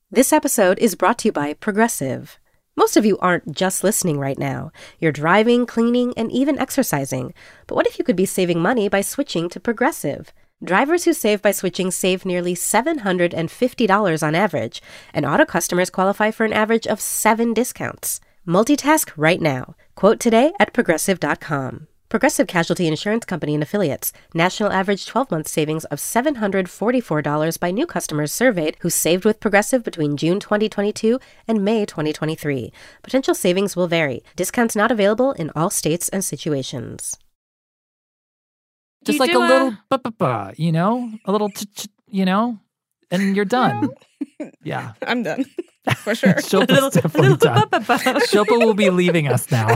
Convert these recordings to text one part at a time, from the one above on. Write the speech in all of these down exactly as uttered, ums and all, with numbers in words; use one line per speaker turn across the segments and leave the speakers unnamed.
This episode is brought to you by Progressive. Most of you aren't just listening right now. You're driving, cleaning, and even exercising. But what if you could be saving money by switching to Progressive? Drivers who save by switching save nearly seven hundred fifty dollars on average, and auto customers qualify for an average of seven discounts. Multitask right now. Quote today at progressive dot com. Progressive Casualty Insurance Company and Affiliates. National average twelve-month savings of seven hundred forty-four dollars by new customers surveyed who saved with Progressive between June twenty twenty-two and May twenty twenty-three. Potential savings will vary. Discounts not available in all states and situations.
Just
You
like a
do a-
little, ba-ba-ba, you know, a little, ch- ch- you know, and you're done. Yeah.
I'm done. For sure.
Shilpa's definitely done. Shilpa will be leaving us now.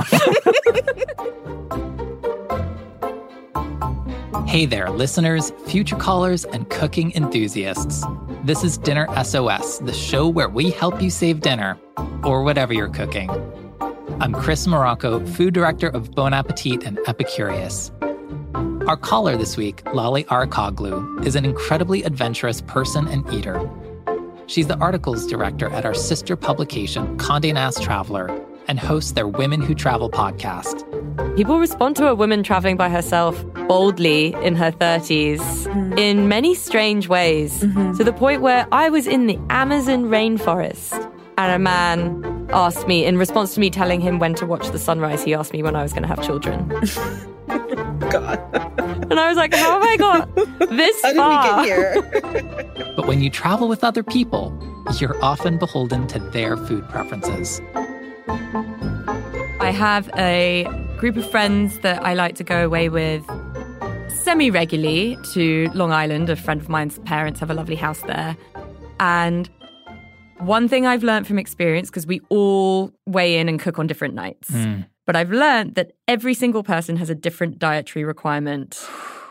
Hey there, listeners, future callers, and cooking enthusiasts. This is Dinner S O S, the show where we help you save dinner, or whatever you're cooking. I'm Chris Morocco, food director of Bon Appetit and Epicurious. Our caller this week, Lale Arikoglu, is an incredibly adventurous person and eater. She's the articles director at our sister publication, Condé Nast Traveler, and hosts their Women Who Travel podcast.
People respond to a woman traveling by herself boldly in her thirties mm. in many strange ways, mm-hmm. to the point where I was in the Amazon rainforest and a man asked me, in response to me telling him when to watch the sunrise, he asked me when I was going to have children.
God.
And I was like, how have I got this
How
far?
did we get here?
But when you travel with other people, you're often beholden to their food preferences.
I have a group of friends that I like to go away with semi-regularly to Long Island. A friend of mine's parents have a lovely house there. And one thing I've learned from experience, because we all weigh in and cook on different nights, mm. but I've learned that every single person has a different dietary requirement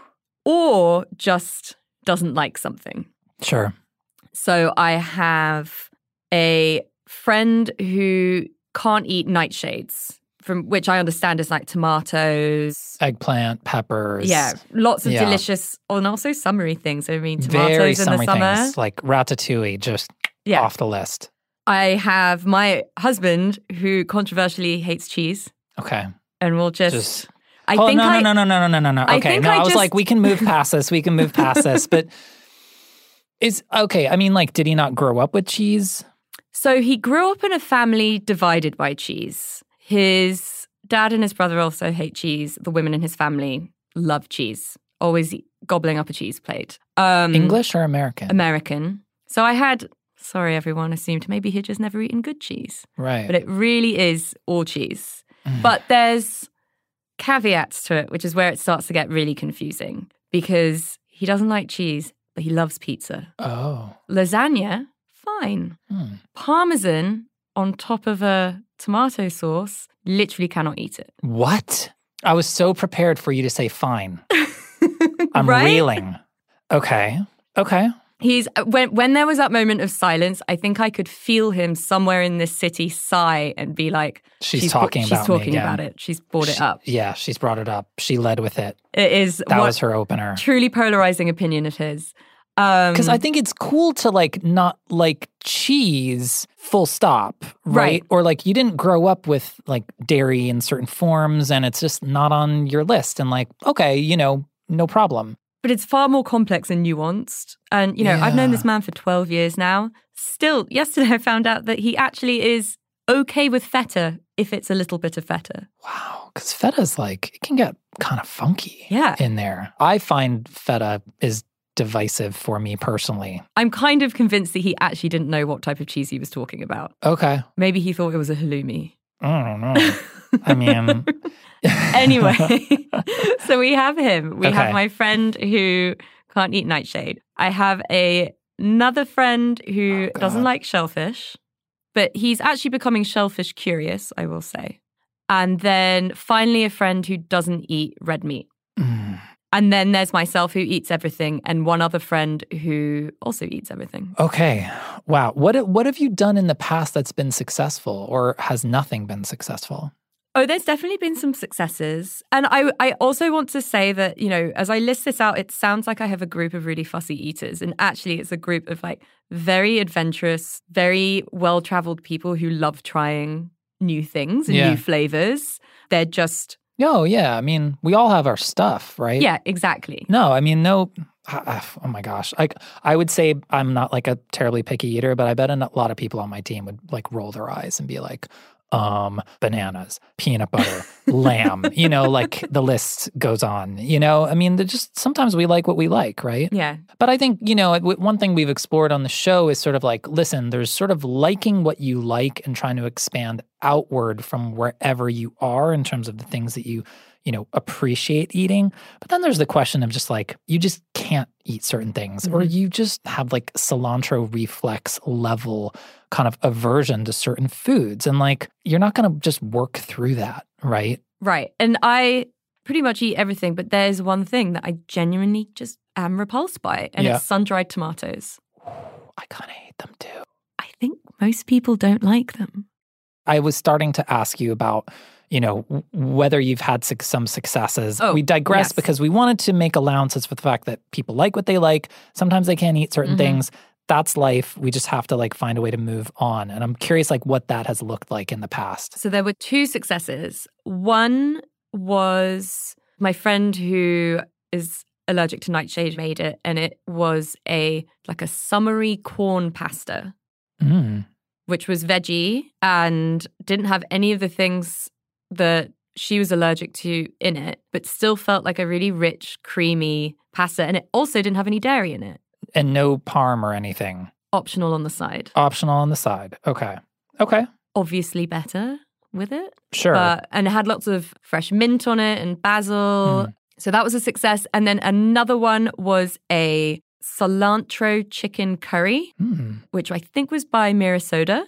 or just doesn't like something.
Sure.
So I have a friend who can't eat nightshades, from which I understand is like tomatoes,
eggplant, peppers.
Yeah, lots of
yeah.
delicious, and also summery things. I mean, tomatoes
Very
in
summery
the summer.
things, like ratatouille, just yeah. off the list.
I have my husband who controversially hates cheese.
Okay.
And we'll just...
just
I
oh,
think
no,
I,
no, no, no, no, no, no, no. Okay,
I
no, I,
I
was
just,
like, we can move past this. We can move past this. But is, okay, I mean, like, did he not grow up with cheese?
So he grew up in a family divided by cheese. His dad and his brother also hate cheese. The women in his family love cheese, always gobbling up a cheese plate. Um,
English or American?
American. So I had, sorry everyone, assumed maybe he'd just never eaten good cheese.
Right.
But it really is all cheese. Mm. But there's caveats to it, which is where it starts to get really confusing, because he doesn't like cheese, but he loves pizza.
Oh.
Lasagna, fine. Hmm. Parmesan on top of a tomato sauce, literally cannot eat it.
What? I was so prepared for you to say fine. I'm
right?
reeling. Okay. Okay.
He's when when there was that moment of silence, I think I could feel him somewhere in this city sigh and be like,
She's,
she's
talking
she's
about
talking
me
about
again.
it. She's brought
she,
it up.
Yeah, she's brought it up. She led with it.
It is
that was her opener.
Truly polarizing opinion of his.
Because
Um,
I think it's cool to like not like cheese, full stop, right?
Right.
Or like you didn't grow up with like dairy in certain forms and it's just not on your list. And like, okay, you know, no problem.
But it's far more complex and nuanced. And, you know, I've known
Yeah.
this man for twelve years now. Still, yesterday I found out that he actually is okay with feta if it's a little bit of feta.
Wow. Because feta's like, it can get kind of funky
Yeah.
in there. I find feta is divisive for me personally.
I'm kind of convinced that he actually didn't know what type of cheese he was talking about.
Okay.
Maybe he thought it was a halloumi.
I don't know. I mean...
Anyway, so we have him. We
Okay.
have my friend who can't eat nightshade. I have a another friend who
Oh,
doesn't
God.
like shellfish, but he's actually becoming shellfish curious, I will say. And then finally a friend who doesn't eat red meat.
Mm.
And then there's myself who eats everything, and one other friend who also eats everything.
Okay. Wow. What what have you done in the past that's been successful, or has nothing been successful?
Oh, there's definitely been some successes. And I I also want to say that, you know, as I list this out, it sounds like I have a group of really fussy eaters. And actually, it's a group of like very adventurous, very well-traveled people who love trying new things and
Yeah.
new flavors. They're just,
Oh, yeah. I mean, we all have our stuff, right?
yeah, exactly.
No, I mean, no. Oh my gosh. I, I would say I'm not like a terribly picky eater, but I bet a lot of people on my team would like roll their eyes and be like, um, bananas, peanut butter, lamb, you know, like the list goes on, you know? I mean, they're just sometimes we like what we like, right?
Yeah.
But I think, you know, w- one thing we've explored on the show is sort of like, listen, there's sort of liking what you like and trying to expand outward from wherever you are in terms of the things that you, you know, appreciate eating. But then there's the question of just like, you just can't eat certain things, or you just have like cilantro reflex level kind of aversion to certain foods. And like, you're not going to just work through that, right?
Right. And I pretty much eat everything, but there's one thing that I genuinely just am repulsed by, and
Yeah.
it's sun-dried tomatoes.
I kind of hate them too.
I think most people don't like them.
I was starting to ask you about, you know, w- whether you've had suc some successes.
Oh,
we digress
yes.
because we wanted to make allowances for the fact that people like what they like. Sometimes they can't eat certain
Mhm.
things. That's life. We just have to like find a way to move on. And I'm curious like what that has looked like in the past.
So there were two successes. One was my friend who is allergic to nightshade made it, and it was a like a summery corn pasta,
Mm.
which was veggie and didn't have any of the things that she was allergic to in it, but still felt like a really rich, creamy pasta. And it also didn't have any dairy in it.
And no parm or anything.
Optional on the side.
Optional on the side. Okay. Okay.
Obviously better with it.
Sure.
But, and it had lots of fresh mint on it and basil.
Mm.
So that was a success. And then another one was a cilantro chicken curry,
Mm.
which I think was by Mira Soda,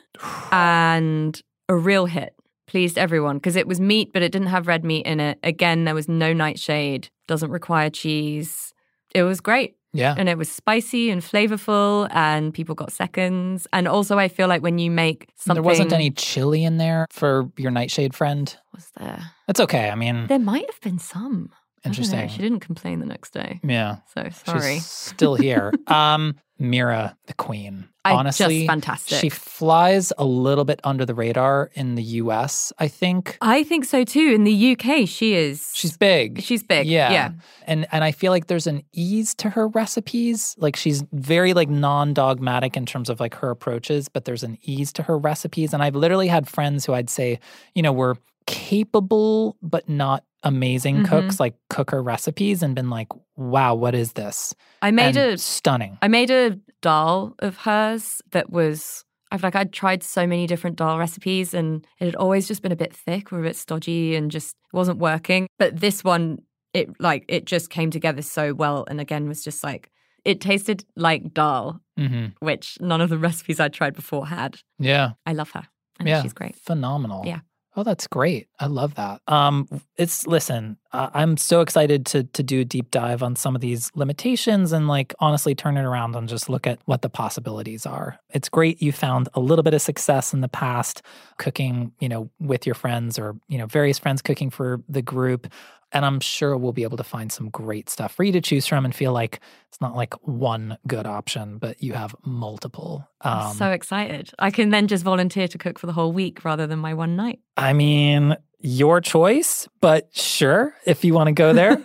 and a real hit. Pleased everyone because it was meat, but it didn't have red meat in it. Again, there was no nightshade, doesn't require cheese. It was great.
Yeah.
And it was spicy and flavorful, and people got seconds. And also, I feel like when you make something...
There wasn't any chili in there for your nightshade friend?
Was there?
That's okay. I mean,
There might have been some. I don't know.
interesting.
She didn't complain the next day.
Yeah.
So sorry.
She's still here. um, Mira, the queen.
I
Honestly,
just fantastic.
she flies a little bit under the radar in the U S, I think.
I think so too. In the U K, she is.
She's big.
She's big.
Yeah.
Yeah.
And and I feel like there's an ease to her recipes. Like she's very like non-dogmatic in terms of like her approaches, but there's an ease to her recipes. And I've literally had friends who I'd say, you know, were capable but not amazing
Mhm.
cooks, like cook her recipes and been like, wow, what is this?
I made
And
a
stunning.
I made a dal of hers that was, I've like, I'd tried so many different dal recipes and it had always just been a bit thick or a bit stodgy and just wasn't working. But this one, it like, it just came together so well. And again, was just like, it tasted like dal,
hmm
which none of the recipes I'd tried before had.
Yeah.
I love her. And
Yeah.
she's great.
Phenomenal.
Yeah.
Oh, that's great. I love that. Um, it's listen, uh, I'm so excited to to do a deep dive on some of these limitations and like honestly turn it around and just look at what the possibilities are. It's great you found a little bit of success in the past cooking, you know, with your friends or, you know, various friends cooking for the group. And I'm sure we'll be able to find some great stuff for you to choose from and feel like it's not like one good option, but you have multiple.
I'm
Um,
so excited. I can then just volunteer to cook for the whole week rather than my one night.
I mean, your choice, but sure, if you want to go there.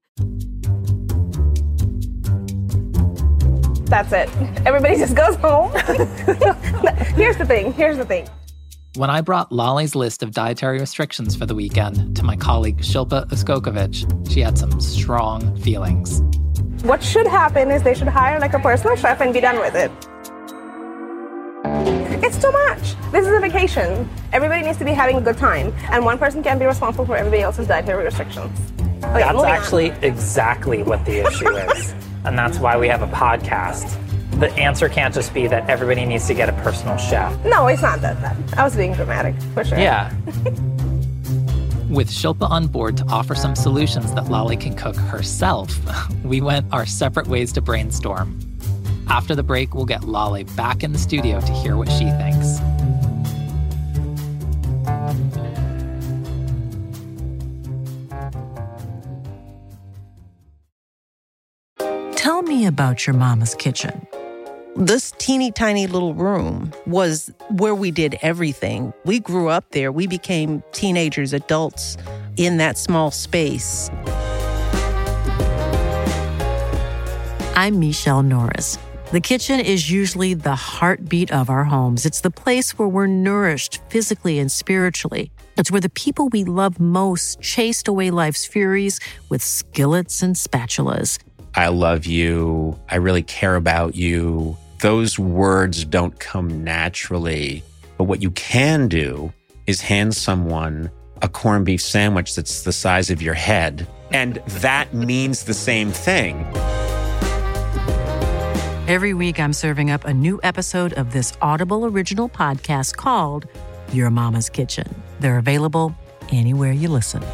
That's it. Everybody just goes home. Here's the thing. Here's the thing.
When I brought Lolly's list of dietary restrictions for the weekend to my colleague Shilpa Uskokovic, she had some strong feelings.
What should happen is they should hire like a personal chef and be done with it. It's too much. This is a vacation. Everybody needs to be having a good time, and one person can't be responsible for everybody else's dietary restrictions. Okay,
That's
moving on.
actually exactly what the issue is. And that's why we have a podcast. The answer can't just be that everybody needs to get a personal chef.
No, it's not that bad. I was being dramatic, for sure.
Yeah.
With Shilpa on board to offer some solutions that Lolly can cook herself, we went our separate ways to brainstorm. After the break, we'll get Lolly back in the studio to hear what she thinks.
about your mama's kitchen.
This teeny tiny little room was where we did everything. We grew up there. We became teenagers, adults in that small space.
I'm Michelle Norris. The kitchen is usually the heartbeat of our homes. It's the place where we're nourished physically and spiritually. It's where the people we love most chased away life's furies with skillets and spatulas.
I love you. I really care about you. Those words don't come naturally. But what you can do is hand someone a corned beef sandwich that's the size of your head. And that means the same thing.
Every week, I'm serving up a new episode of this Audible original podcast called Your Mama's Kitchen. They're available anywhere you listen.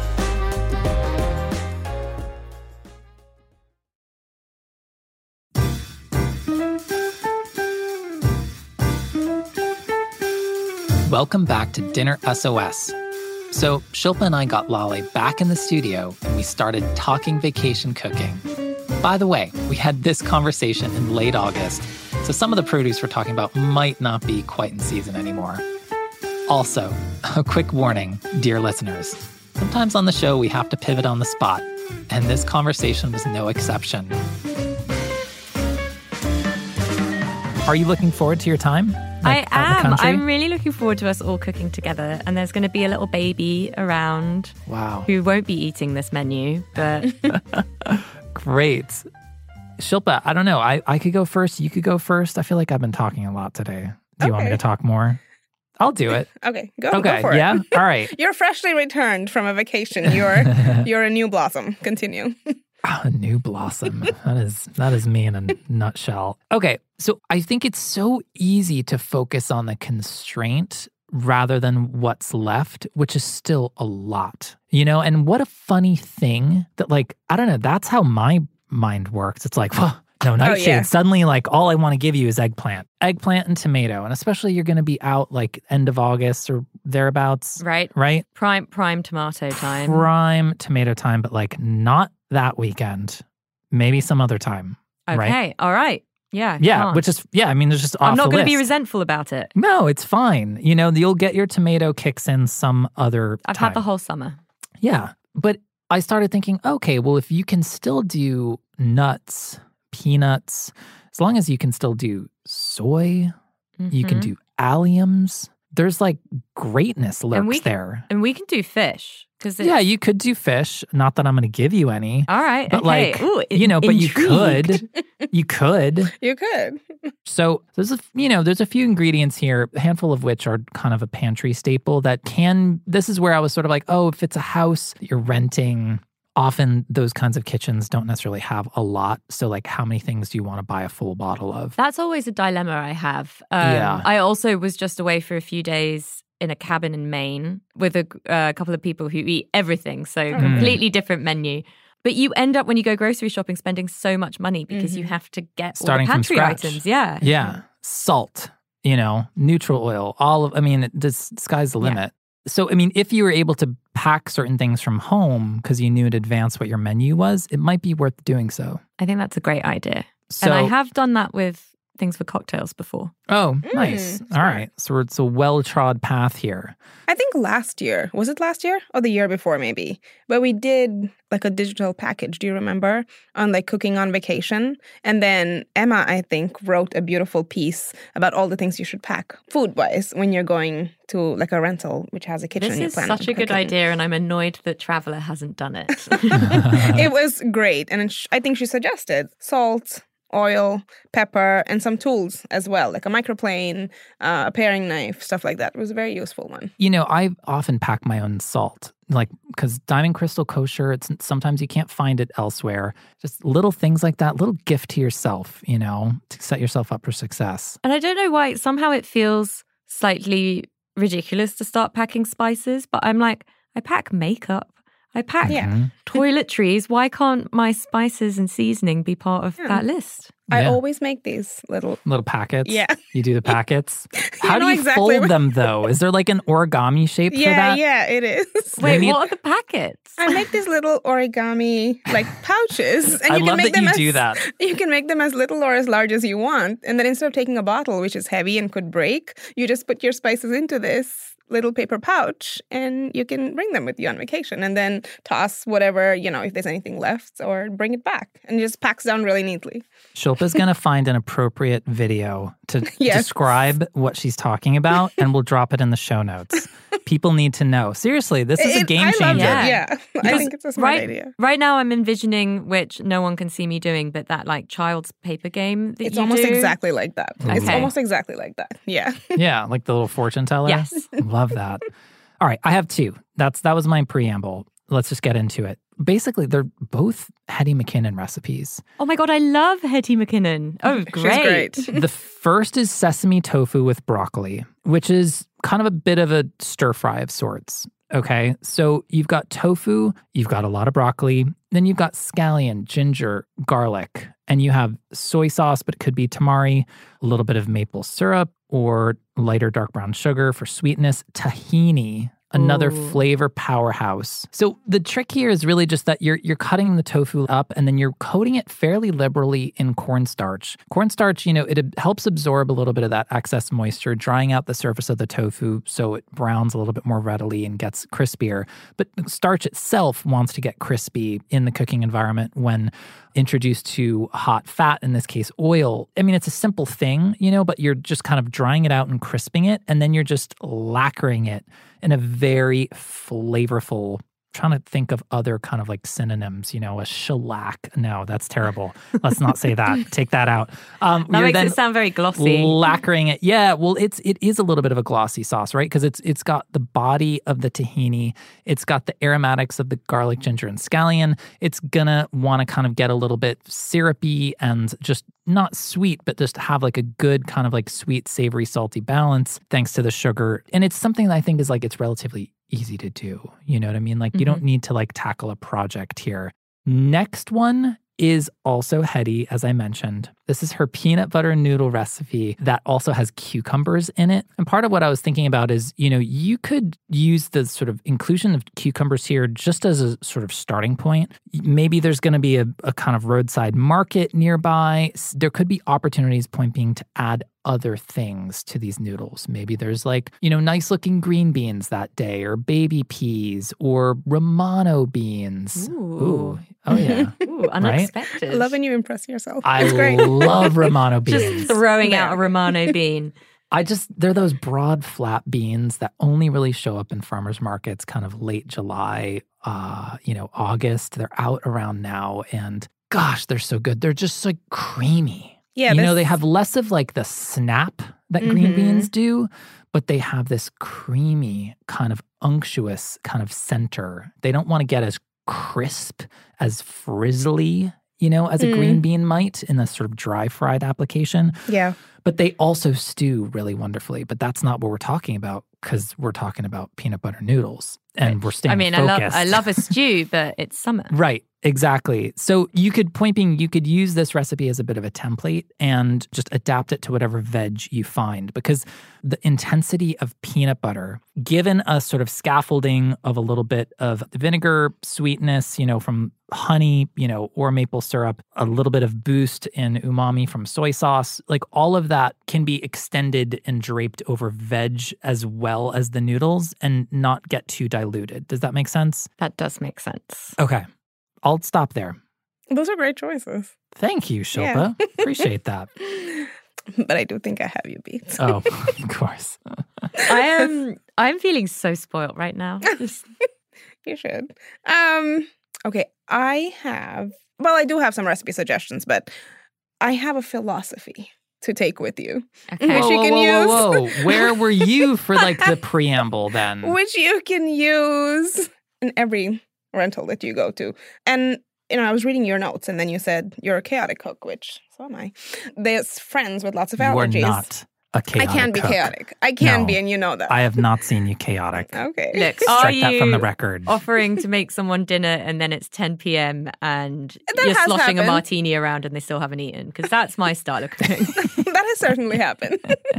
Welcome back to Dinner S O S. So Shilpa and I got Lale back in the studio and we started talking vacation cooking. By the way, we had this conversation in late August, so some of the produce we're talking about might not be quite in season anymore. Also, a quick warning, dear listeners. Sometimes on the show we have to pivot on the spot, and this conversation was no exception. Are you looking forward to your time? Like,
I
out in the
am.
country?
I'm really looking forward to us all cooking together. And there's going to be a little baby around
Wow.
who won't be eating this menu, but
Great. Shilpa, I don't know. I, I could go first. You could go first. I feel like I've been talking a lot today. Do you want me
Okay.
to talk more? I'll do it.
Okay, go,
Okay,
go for
yeah?
it.
All right.
You're freshly returned from a vacation. You're you're a new blossom. Continue.
Ah, a new blossom. That is that is me in a nutshell. Okay, so I think it's so easy to focus on the constraint rather than what's left, which is still a lot. You know, and what a funny thing that, like, I don't know, that's how my mind works. It's like, well, no, nightshade.
yeah.
Suddenly, like, all I want to give you is eggplant. Eggplant and tomato. And especially you're going to be out, like, end of August or thereabouts.
right,
Right?
prime prime tomato time.
Prime tomato time, but, like, not that weekend. Maybe some other time.
Okay,
Right?
all right. Yeah,
Yeah,
can't.
which is, yeah, I mean, there's just off
I'm not
the
going to be
list.
resentful about it.
No, it's fine. You know, you'll get your tomato kicks in some other
I've
time.
had the whole summer.
Yeah. But I started thinking, okay, well, if you can still do nuts, peanuts, as long as you can still do soy, you can
Mhm.
do alliums, there's like greatness lurks
And we can-
there.
And we can do fish. Cause
Yeah, you could do fish. Not that I'm going to give you any.
All right.
But
okay.
like,
Ooh,
you know, but you
intrigued.
could. You could.
You could.
So there's a, you know, there's a few ingredients here, a handful of which are kind of a pantry staple that can, this is where I was sort of like, oh, if it's a house that you're renting, often those kinds of kitchens don't necessarily have a lot. So like, how many things do you want to buy a full bottle of?
That's always a dilemma I have. Um,
Yeah.
I also was just away for a few days in a cabin in Maine with a uh, couple of people who eat everything. So completely different menu. But you end up, when you go grocery shopping, spending so much money because you have to get
Starting
all
from
the pantry
scratch.
items. Yeah.
Yeah. Salt, you know, neutral oil, all of, I mean, this sky's the
Yeah.
limit. So, I mean, if you were able to pack certain things from home because you knew in advance what your menu was, it might be worth doing so.
I think that's a great idea.
So,
and I have done that with things for cocktails before.
oh, nice.
smart.
All right. So it's a well-trod path here.
I think last year, was it last year or the year before maybe? But we did like a digital package, do you remember? On like cooking on vacation. And then Emma, I think, wrote a beautiful piece about all the things you should pack food-wise when you're going to like a rental which has a kitchen.
This
you
is
plan
such
on
a good
cooking.
idea, and I'm annoyed that Traveller hasn't done it.
It was great. And sh- I think she suggested salt, oil, pepper, and some tools as well, like a microplane, uh, a paring knife, stuff like that. It was a very useful one.
You know, I often pack my own salt, like, because Diamond Crystal Kosher, it's sometimes you can't find it elsewhere. Just little things like that, little gift to yourself, you know, to set yourself up for success.
And I don't know why, somehow it feels slightly ridiculous to start packing spices, but I'm like, I pack makeup. I pack
Yeah.
Mhm.
toiletries. Why can't my spices and seasoning be part of
Yeah.
that list?
I
Yeah.
always make these little.
Little packets.
Yeah.
You do the packets. How do
know
you
exactly
fold
what-
them though? Is there like an origami shape for
Yeah,
that?
yeah, it is.
Wait,
need-
what are the packets?
I make these little origami like pouches, and
I
you can
love
make
that
them
you
as,
do that.
You can make them as little or as large as you want, and then instead of taking a bottle, which is heavy and could break, you just put your spices into this little paper pouch, and you can bring them with you on vacation, and then toss whatever, you know, if there's anything left, or bring it back, and it just packs down really neatly.
Shilpa's going to find an appropriate video to
Yes.
describe what she's talking about, and we'll drop it in the show notes. People need to know. Seriously, this is a
It-
game
I love
changer.
it.
Yeah.
Yeah, I
Because
think it's a smart
right,
idea.
Right now, I'm envisioning, which no one can see me doing, but that like child's paper game that
It's
you
almost
do.
exactly like that. It's
Okay.
almost exactly like that. Yeah.
Yeah, like the little fortune teller.
Yes.
Love that. All right, I have two. That's that was my preamble. Let's just get into it. Basically, they're both Hetty McKinnon recipes.
Oh my God, I love Hetty McKinnon. Oh, great.
She's great.
The first is sesame tofu with broccoli, which is kind of a bit of a stir fry of sorts. Okay, so you've got tofu, you've got a lot of broccoli, then you've got scallion, ginger, garlic, and you have soy sauce, but it could be tamari, a little bit of maple syrup or lighter dark brown sugar for sweetness, tahini, another
Ooh.
flavor powerhouse. So the trick here is really just that you're you're cutting the tofu up and then you're coating it fairly liberally in cornstarch. Cornstarch, you know, it ab- helps absorb a little bit of that excess moisture, drying out the surface of the tofu so it browns a little bit more readily and gets crispier. But starch itself wants to get crispy in the cooking environment when introduced to hot fat, in this case oil. I mean, it's a simple thing, you know, but you're just kind of drying it out and crisping it, and then you're just lacquering it in a very flavorful, trying to think of other kind of like synonyms, you know, a shellac. No, that's terrible. Let's not say that. Take that out. Um,
That
you're
makes
then
it sound very glossy.
lacquering it. Yeah, well, it's it is a little bit of a glossy sauce, right? Because it's it's got the body of the tahini, it's got the aromatics of the garlic, ginger, and scallion. It's gonna want to kind of get a little bit syrupy and just not sweet, but just have like a good kind of like sweet, savory, salty balance thanks to the sugar. And it's something that I think is like it's relatively easy to do. You know what I mean? Like you don't need to like tackle a project here. Next one is also Hetty, as I mentioned. This is her peanut butter noodle recipe that also has cucumbers in it. And part of what I was thinking about is, you know, you could use the sort of inclusion of cucumbers here just as a sort of starting point. Maybe there's going to be a, a kind of roadside market nearby. There could be opportunities, point being, to add other things to these noodles. Maybe there's like, you know, nice looking green beans that day, or baby peas, or Romano beans.
Ooh.
Oh yeah.
Ooh, unexpected.
I love when you impress yourself.
I
It's great.
love Romano beans.
Just throwing out a
There.
Romano bean.
I just, they're those broad, flat beans that only really show up in farmers markets kind of late July, uh, you know, August. They're out around now. And gosh, they're so good. They're just like creamy.
Yeah,
you know,
this-
they have less of like the snap that green
Mhm.
beans do, but they have this creamy, kind of unctuous kind of center. They don't want to get as crisp, as frizzly, you know, as a
Mm.
green bean might in a sort of dry fried application.
Yeah.
But they also stew really wonderfully. But that's not what we're talking about, because we're talking about peanut butter noodles and we're staying
I mean,
focused.
I love I love a stew, but it's summer.
Right, exactly. So you could, point being, you could use this recipe as a bit of a template and just adapt it to whatever veg you find, because the intensity of peanut butter, given a sort of scaffolding of a little bit of vinegar, sweetness, you know, from honey, you know, or maple syrup, a little bit of boost in umami from soy sauce, like all of that can be extended and draped over veg as well as the noodles and not get too diluted. Does that make sense?
That does make sense.
Okay. I'll stop there.
Those are great choices.
Thank you, Shilpa. Appreciate that.
But I do think I have you beat.
Oh, of course.
I am I'm feeling so spoiled right now. Just-
You should. Um, okay, I have, well, I do have some recipe suggestions, but I have a philosophy to take with you,
okay.
Which
whoa,
you
whoa,
can
whoa,
use.
whoa, whoa. Where were you for like the preamble then?
which you can use in every rental that you go to. And, you know, I was reading your notes, and then you said you're a chaotic cook, which so am I. There's friends with lots of
You are
allergies.
not a
I
chaotic
can be
cook.
chaotic. I can
No.
be, and you know that.
I have not seen you chaotic.
Okay.
Look, are
Strike
you
that from the record.
offering to make someone dinner and then it's ten p.m. and
That
you're
has
sloshing
happened.
a martini around and they still haven't eaten? Because that's my style of cooking.
That has certainly happened.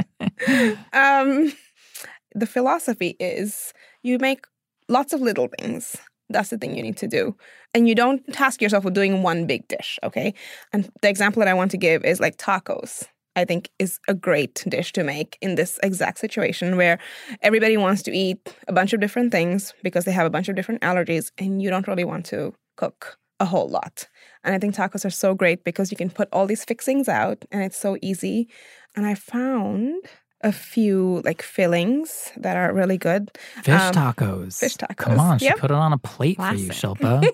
um, the philosophy is you make lots of little things. That's the thing you need to do. And you don't task yourself with doing one big dish, okay? And the example that I want to give is like tacos. I think is a great dish to make in this exact situation where everybody wants to eat a bunch of different things because they have a bunch of different allergies and you don't really want to cook a whole lot. And I think tacos are so great because you can put all these fixings out and it's so easy. And I found a few like fillings that are really good.
Fish
Um,
tacos.
fish tacos.
Come on, she
Yep.
put it on a plate for you,
Classic.
Shilpa.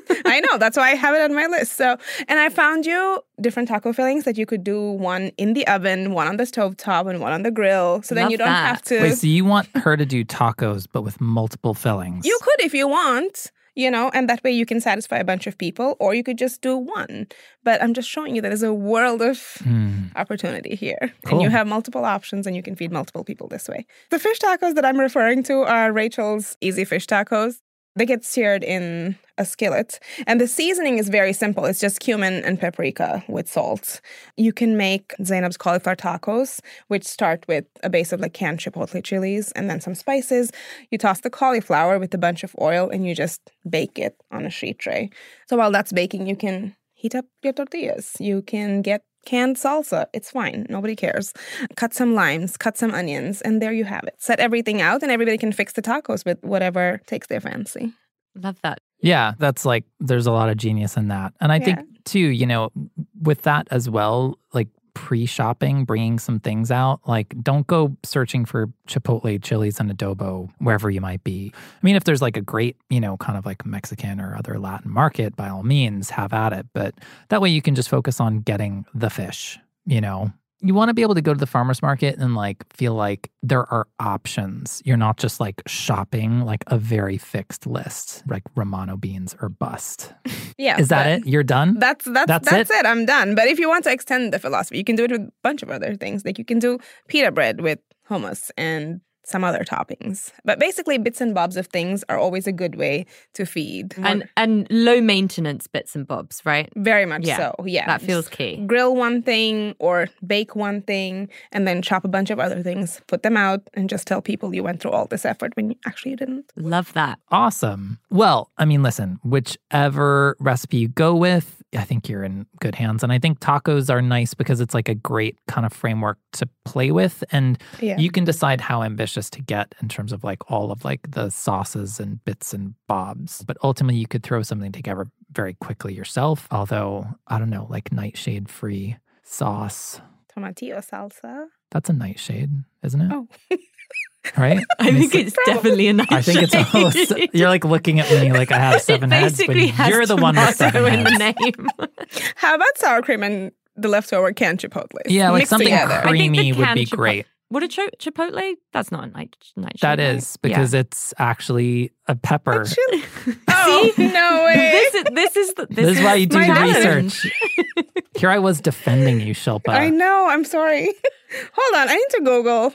I know, that's why I have it on my list. So, and I found you different taco fillings that you could do one in the oven, one on the stovetop, and one on the grill. So then
Love
you don't
that.
have to.
Wait, so you want her to do tacos, but with multiple fillings?
You could if you want, you know, and that way you can satisfy a bunch of people, or you could just do one. But I'm just showing you that there's a world of
Hmm.
opportunity here.
Cool.
And you have multiple options and you can feed multiple people this way. The fish tacos that I'm referring to are Rachel's Easy Fish Tacos. They get seared in a skillet. And the seasoning is very simple. It's just cumin and paprika with salt. You can make Zainab's cauliflower tacos, which start with a base of like canned chipotle chilies and then some spices. You toss the cauliflower with a bunch of oil and you just bake it on a sheet tray. So while that's baking, you can heat up your tortillas. You can get canned salsa. It's fine. Nobody cares. Cut some limes, cut some onions, and there you have it. Set everything out and everybody can fix the tacos with whatever takes their fancy.
Love that.
Yeah, that's like, there's a lot of genius in that. And I think,
Yeah.
too, you know, with that as well, like pre-shopping, bringing some things out, like don't go searching for chipotle chilies and adobo wherever you might be. I mean, if there's like a great, you know, kind of like Mexican or other Latin market, by all means, have at it. But that way you can just focus on getting the fish, you know. You want to be able to go to the farmer's market and like feel like there are options. You're not just like shopping like a very fixed list, like Romano beans or bust.
Yeah.
Is that
but
it? You're done?
That's that's
That's
that's,
it?
it. I'm done. But if you want to extend the philosophy, you can do it with a bunch of other things. Like you can do pita bread with hummus and some other toppings. But basically, bits and bobs of things are always a good way to feed.
And and low maintenance bits and bobs, right?
Very much
Yeah,
so. Yeah.
that feels key.
Grill one thing or bake one thing and then chop a bunch of other things, put them out, and just tell people you went through all this effort when you actually didn't.
Love that.
Awesome. Well, I mean, listen, whichever recipe you go with, I think you're in good hands. And I think tacos are nice because it's like a great kind of framework to play with. And
Yeah.
you can decide how ambitious to get in terms of like all of like the sauces and bits and bobs. But ultimately, you could throw something together very quickly yourself. Although, I don't know, like nightshade-free sauce.
Tomatillo salsa.
That's a nightshade, isn't it?
Oh.
Right?
I think it's definitely a nice
I think it's almost,
shade.
you're like looking at me like I have seven
it
heads, but
basically has
you're the one with
tomato
seven
in the
heads.
name.
How about sour cream and the leftover canned chipotle?
Yeah, like
Mixed
something
together.
I think the
creamy would
canned
be
chipo-
great.
What a cho- chipotle? That's not a night nightshade.
That
right?
is because it's actually a pepper.
Actually- oh, no way.
This is this is the, this,
This is why you do
my
the
challenge.
research. Here I was defending you, Shilpa.
I know. I'm sorry. Hold on. I need to Google.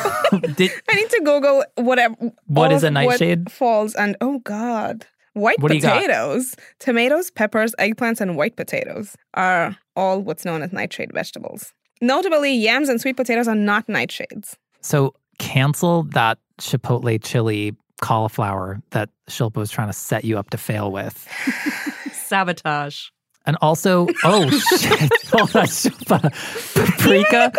Did,
I need to Google whatever.
What
all
is a
of
nightshade?
What falls and oh god, white
What do you got?
potatoes, tomatoes, peppers, eggplants, and white potatoes are all what's known as nightshade vegetables. Notably, yams and sweet potatoes are not nightshades.
so cancel that chipotle chili cauliflower that Shilpa was trying to set you up to fail with.
sabotage.
And also, oh shit, hold on, Shilpa. Paprika,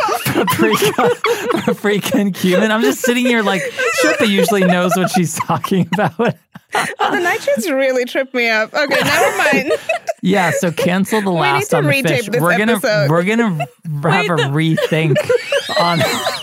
paprika, paprika and cumin. I'm just sitting here like, Shilpa usually knows what she's talking about.
Oh, the nightshades really tripped me up. Okay, never mind.
Yeah, so cancel the
We
last
need
on
to
the
retape
fish.
this
We're gonna
episode.
we're gonna have a rethink on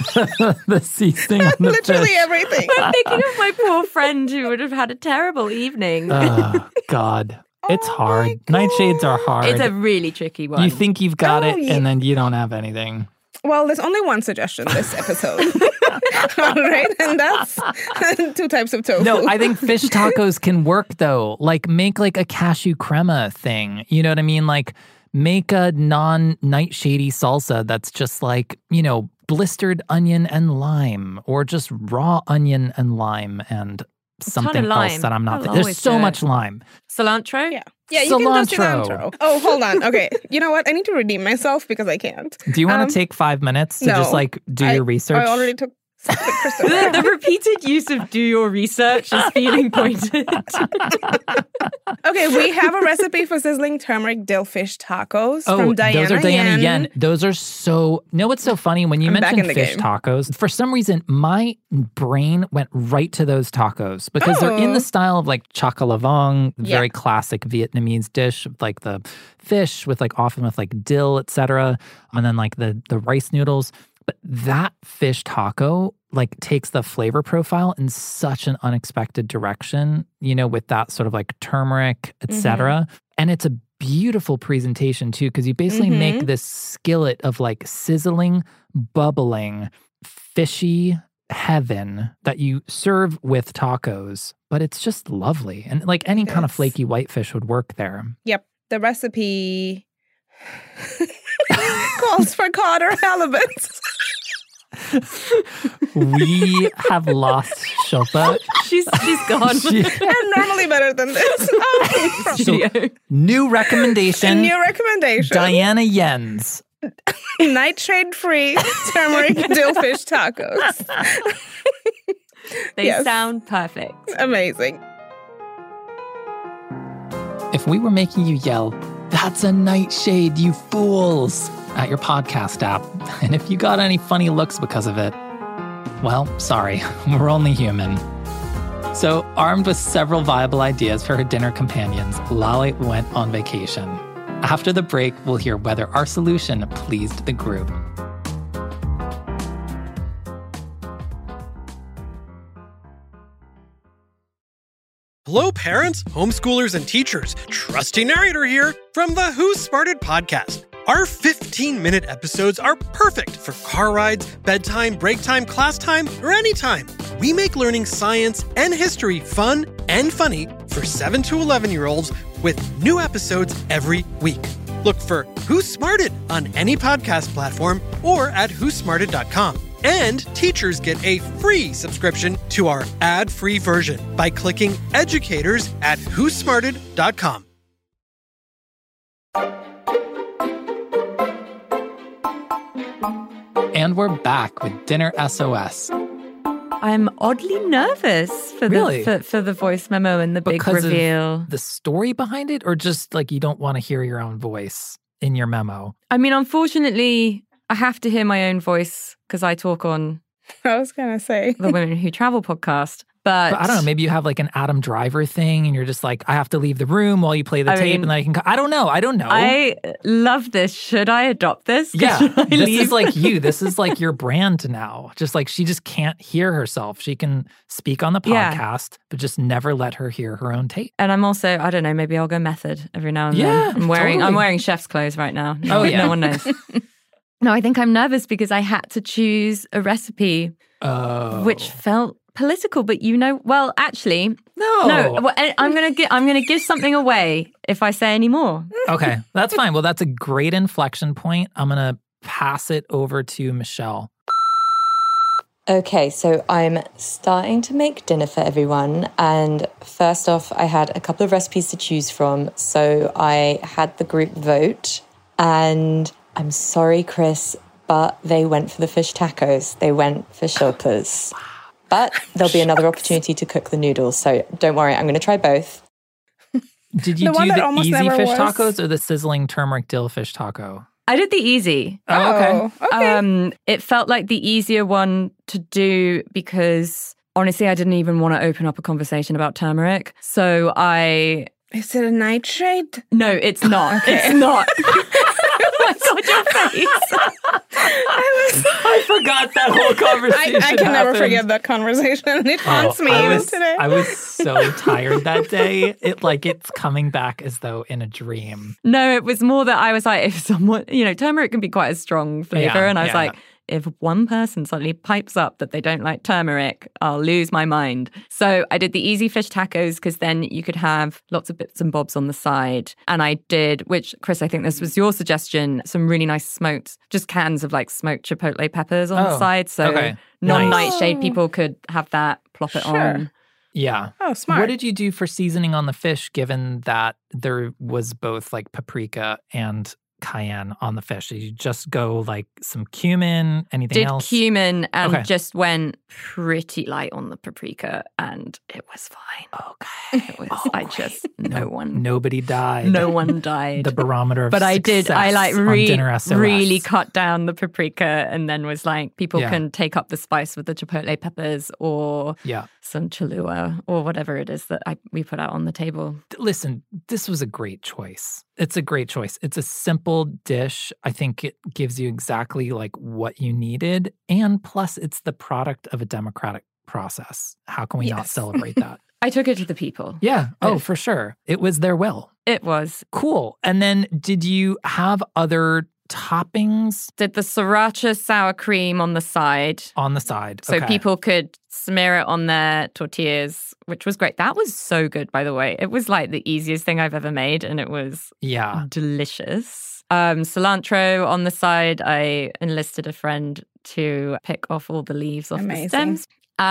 the seasoning on the
Literally
fish.
everything.
I'm thinking of my poor friend who would have had a terrible evening.
Oh God, it's
Oh
hard.
my
Nightshades are hard.
it's a really tricky one.
you think you've got
Oh,
it,
yeah.
and then you don't have anything.
Well, there's only one suggestion this episode. All right, and that's two types of tofu.
No, I think fish tacos can work though. Like make like a cashew crema thing. You know what I mean? Like make a non-nightshady salsa that's just like, you know, blistered onion and lime, or just raw onion and lime and something else
lime.
that I'm not.
I'll
Th- There's
always
so
do it.
much lime.
Cilantro?
Yeah. Yeah, you can do
Cilantro.
cilantro. Oh, hold on. Okay. You know what? I need to redeem myself because I can't.
Do you want to
Um,
take five minutes to
no.
just like do
I-
your research?
I already took
The, the repeated use of do your research is feeling pointed.
Okay, we have a recipe for sizzling turmeric dill fish tacos
Oh,
from Diana
those are Diana
Yen.
Yen. Those are so. You know what's so funny? When you
I'm back
mentioned
in the
fish
game.
tacos, for some reason, my brain went right to those tacos because they're in
Oh.
the style of like chakalavong,
Yeah.
very classic Vietnamese dish, like the fish with like often with like dill, et cetera, and then like the the rice noodles. But that fish taco like takes the flavor profile in such an unexpected direction, you know, with that sort of like turmeric, et cetera. And it's a beautiful presentation too, because you basically
Mhm.
make this skillet of like sizzling, bubbling, fishy heaven that you serve with tacos. But it's just lovely. And like any kind of
Yes.
flaky whitefish would work there.
Yep. The recipe calls for cod or halibut.
We have lost Shilpa.
she's she's gone.
She-
I'm normally better than this. Um,
Studio.
New recommendation.
New recommendation.
Diana Yen's.
Nitrate-free turmeric dill fish tacos.
They
Yes.
sound perfect.
Amazing.
If we were making you yell, "That's a nightshade, you fools," at your podcast app, and if you got any funny looks because of it, well, sorry, we're only human. So, armed with several viable ideas for her dinner companions, Lale went on vacation. After the break, we'll hear whether our solution pleased the group.
Hello, parents, homeschoolers, and teachers. Trusty narrator here from the Who Smarted podcast. Our fifteen-minute episodes are perfect for car rides, bedtime, break time, class time, or anytime. We make learning science and history fun and funny for seven to eleven-year-olds with new episodes every week. Look for Who Smarted on any podcast platform or at who smarted dot com. And teachers get a free subscription to our ad-free version by clicking educators at who smarted dot com.
And we're back with Dinner S O S.
I'm oddly nervous for the
Really?
for, for the voice memo and the big
Because of
reveal.
the story behind it, or just like you don't want to hear your own voice in your memo?
I mean, unfortunately, I have to hear my own voice because I talk on
I was going to say.
the Women Who Travel podcast. But,
But I don't know, maybe you have like an Adam Driver thing and you're just like, I have to leave the room while you play the
I
tape
mean,
and then I can, co- I don't know. I don't know.
I love this. Should I adopt this?
yeah,
Should I
this
leave?
is like you. This is like your brand now. Just like she just can't hear herself. She can speak on the
Yeah.
podcast, but just never let her hear her own tape.
And I'm also, I don't know, maybe I'll go method every now and
Yeah,
then. I'm wearing I'm
totally.
wearing chef's clothes right now. No,
Oh, yeah.
no one knows. No, I think I'm nervous because I had to choose a recipe
Oh.
which felt political, but you know, well, actually,
No.
no. Well, I- I'm gonna give I'm gonna give something away if I say any more.
Okay, that's fine. Well, that's a great inflection point. I'm going to pass it over to Michelle.
Okay, so I'm starting to make dinner for everyone. And first off, I had a couple of recipes to choose from. So I had the group vote. And I'm sorry, Chris, but they went for the fish tacos. They went for Shilpa's. But there'll be another opportunity to cook the noodles. So don't worry, I'm going to try both.
Did you
The one
do
that
the
almost
easy
never
fish
was.
tacos or the sizzling turmeric dill fish taco?
I did the easy.
Oh, okay.
Oh, okay.
Um, it felt like the easier one to do because honestly, I didn't even want to open up a conversation about turmeric. So I
Is it a nightshade?
no, it's not.
Okay.
It's not. Oh my god, your face!
I was.
I forgot that whole
I,
conversation.
I can never
happened.
forget that conversation. It haunts
Oh,
me
I
even
was,
today.
I was so tired that day. It like it's coming back as though in a dream.
No, it was more that I was like, if someone, you know, turmeric can be quite a strong flavor,
Yeah,
and I was
yeah,
like,
yeah.
if one person suddenly pipes up that they don't like turmeric, I'll lose my mind. So I did the easy fish tacos because then you could have lots of bits and bobs on the side. And I did, which, Chris, I think this was your suggestion, some really nice smoked, just cans of like smoked chipotle peppers on
Oh,
the side. So
okay.
non-nightshade
Nice.
people could have that, plop it
Sure.
on.
Yeah.
Oh, smart.
What did you do for seasoning on the fish, given that there was both like paprika and cayenne on the fish? Did you just go like some cumin, anything
Did
else?
cumin and
Okay.
just went pretty light on the paprika, and it was fine.
Okay.
It was. I just no one,
Nobody died.
no one died.
The barometer of
but I did. I like
success on
re-
Dinner S O S.
really cut down the paprika, and then was like, people
Yeah.
can take up the spice with the chipotle peppers or
Yeah.
some Cholula or whatever it is that I, we put out on the table.
Listen, this was a great choice. It's a great choice. It's a simple dish. I think it gives you exactly like what you needed. And plus, it's the product of a democratic process. How can we not
Yes.
celebrate that?
I took it to the people.
Yeah. Oh,
It-
for sure. It was their will.
It was.
Cool. And then did you have other toppings
Did the sriracha sour cream on the side.
on the side?
So
Okay.
people could smear it on their tortillas, which was great. That was so good, by the way. It was like the easiest thing I've ever made, and it was
Yeah.
delicious. Um, cilantro on the side. I enlisted a friend to pick off all the leaves off
Amazing.
the stems.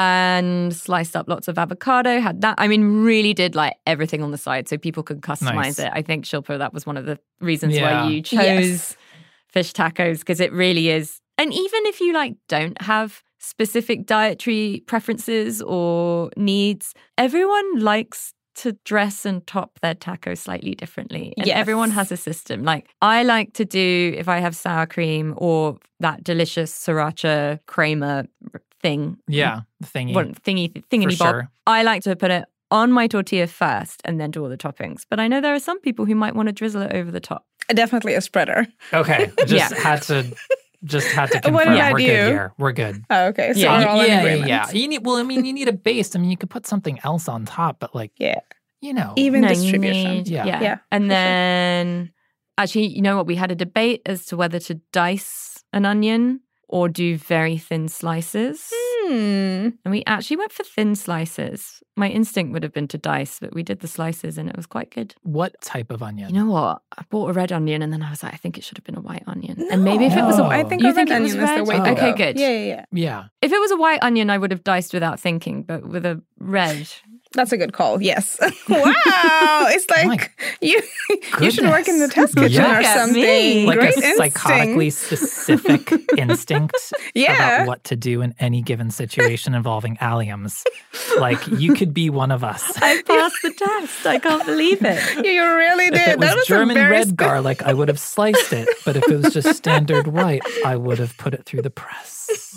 And sliced up lots of avocado, had that. I mean, really did like everything on the side so people could customize
Nice.
it. I think, Shilpa, that was one of the reasons
Yeah.
why you chose
Yes.
fish tacos, because it really is. And even if you like don't have specific dietary preferences or needs, everyone likes to dress and top their taco slightly differently. And
Yes.
everyone has a system. Like I like to do, if I have sour cream or that delicious sriracha creamer thing.
Yeah. Thingy.
What, thingy, thingity
For
bob.
sure.
I like to put it on my tortilla first and then do all the toppings. But I know there are some people who might want to drizzle it over the top.
Definitely a spreader.
Okay. Just
Yeah.
had to just had to confirm.
What about
We're
you?
good here. We're good.
Oh, okay. So
Yeah,
we're all in
yeah,
agreement.
yeah, yeah. You need well, I mean, you need a base. I mean, you could put something else on top, but like,
Yeah.
you know,
Even
No, you
distribution.
need-
Yeah.
yeah.
Yeah,
And
for sure.
then, actually, you know what? We had a debate as to whether to dice an onion or do very thin slices.
Hmm.
And we actually went for thin slices. My instinct would have been to dice, but we did the slices and it was quite good.
what type of onion?
You know what? I bought a red onion and then I was like, I think it should have been a white onion. And maybe if it was a
No.
I think
You
a
think
red
it was
onion is the
red?
way to
Okay,
go.
good.
Yeah, yeah, yeah.
yeah.
if it was a white onion, I would have diced without thinking, but with a red.
That's a good call. Yes. Wow. It's like you you should work in the test
Goodness.
kitchen
Yeah.
or
Look at
something.
me.
Like
Great
a psychotically
instinct.
specific instinct
Yeah.
about what to do in any given situation involving alliums. Like you could be one of us.
I passed the test. I can't believe it.
You really did.
If it
that
was
was
German
a very
red
spe-
garlic, I would have sliced it. But if it was just standard white, I would have put it through the press.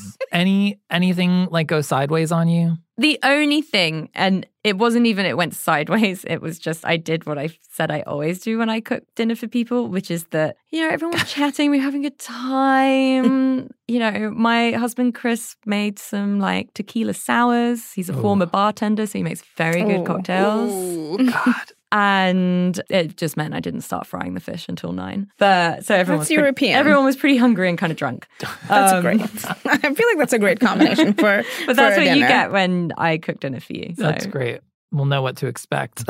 Any anything like go sideways on you?
The only thing, and it wasn't even it went sideways, it was just I did what I said I always do when I cook dinner for people, which is that, you know, everyone's chatting, we're having a good time. You know, my husband Chris made some like tequila sours. He's a
Ooh.
former bartender, so he makes very good
Ooh.
cocktails.
Ooh.
God.
And it just meant I didn't start frying the fish until nine. But so everyone
That's
was pretty-
European.
everyone was pretty hungry and kind of drunk.
That's
Um,
great. I feel like that's a great combination for
But that's
for a
what you
dinner.
get when I cook dinner for you. So.
That's great. We'll know what to expect.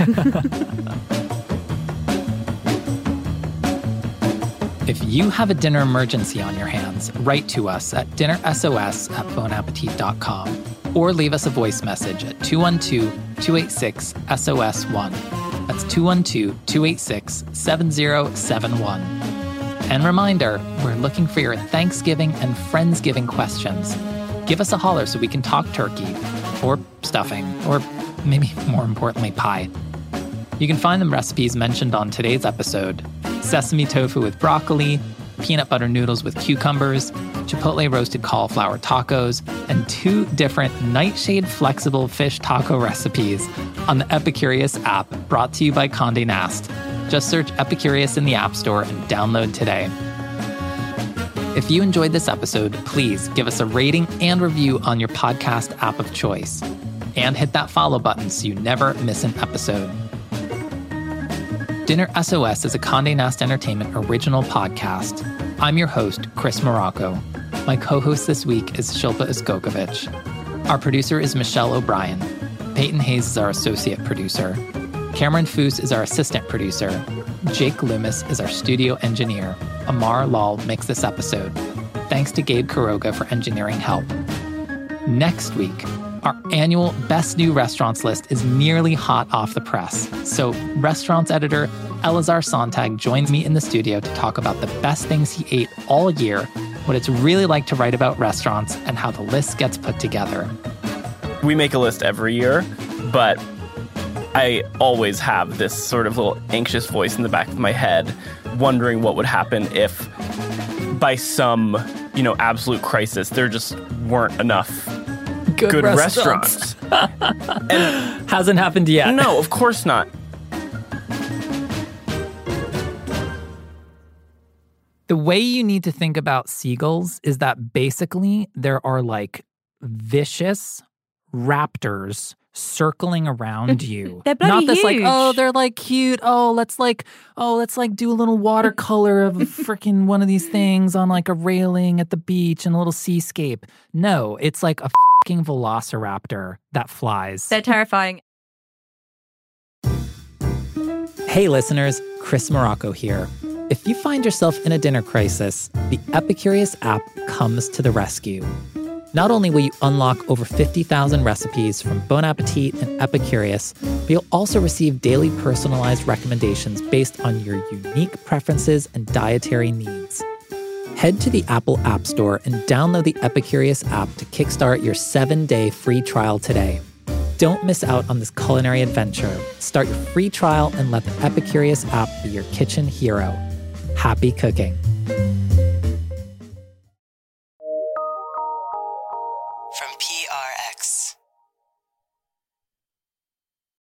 If you have a dinner emergency on your hands, write to us at dinnersos at bonappetit dot com or leave us a voice message at two one two, two eight six, S O S one. That's two one two, two eight six, seven zero seven one. And reminder, we're looking for your Thanksgiving and Friendsgiving questions. Give us a holler so we can talk turkey, or stuffing, or maybe more importantly, pie. You can find the recipes mentioned on today's episode: sesame tofu with broccoli, peanut butter noodles with cucumbers, chipotle roasted cauliflower tacos, and two different nightshade flexible fish taco recipes on the Epicurious app, brought to you by Condé Nast. Just search Epicurious in the App Store and download today. If you enjoyed this episode, please give us a rating and review on your podcast app of choice. And hit that follow button so you never miss an episode. Dinner S O S is a Condé Nast Entertainment original podcast. I'm your host, Chris Morocco. My co-host this week is Shilpa Iskokovich. Our producer is Michelle O'Brien. Peyton Hayes is our associate producer. Cameron Foose is our assistant producer. Jake Loomis is our studio engineer. Amar Lal makes this episode. Thanks to Gabe Kuroga for engineering help. Next week, our annual Best New Restaurants list is nearly hot off the press. So restaurants editor Elazar Sontag joins me in the studio to talk about the best things he ate all year, what it's really like to write about restaurants, and how the list gets put together.
We make a list every year, but I always have this sort of little anxious voice in the back of my head wondering what would happen if by some, you know, absolute crisis, there just weren't enough good, good restaurants. restaurants. And
hasn't happened yet.
No, of course not.
The way you need to think about seagulls is that basically there are like vicious raptors circling around you.
They're bloody
Not this
huge.
like, oh, they're like cute. Oh, let's like, oh, let's like do a little watercolor of a freaking one of these things on like a railing at the beach and a little seascape. No, it's like a fucking velociraptor that flies.
They're terrifying.
Hey listeners, Chris Morocco here. If you find yourself in a dinner crisis, the Epicurious app comes to the rescue. Not only will you unlock over fifty thousand recipes from Bon Appetit and Epicurious, but you'll also receive daily personalized recommendations based on your unique preferences and dietary needs. Head to the Apple App Store and download the Epicurious app to kickstart your seven-day free trial today. Don't miss out on this culinary adventure. Start your free trial and let the Epicurious app be your kitchen hero. Happy cooking.
From P R X.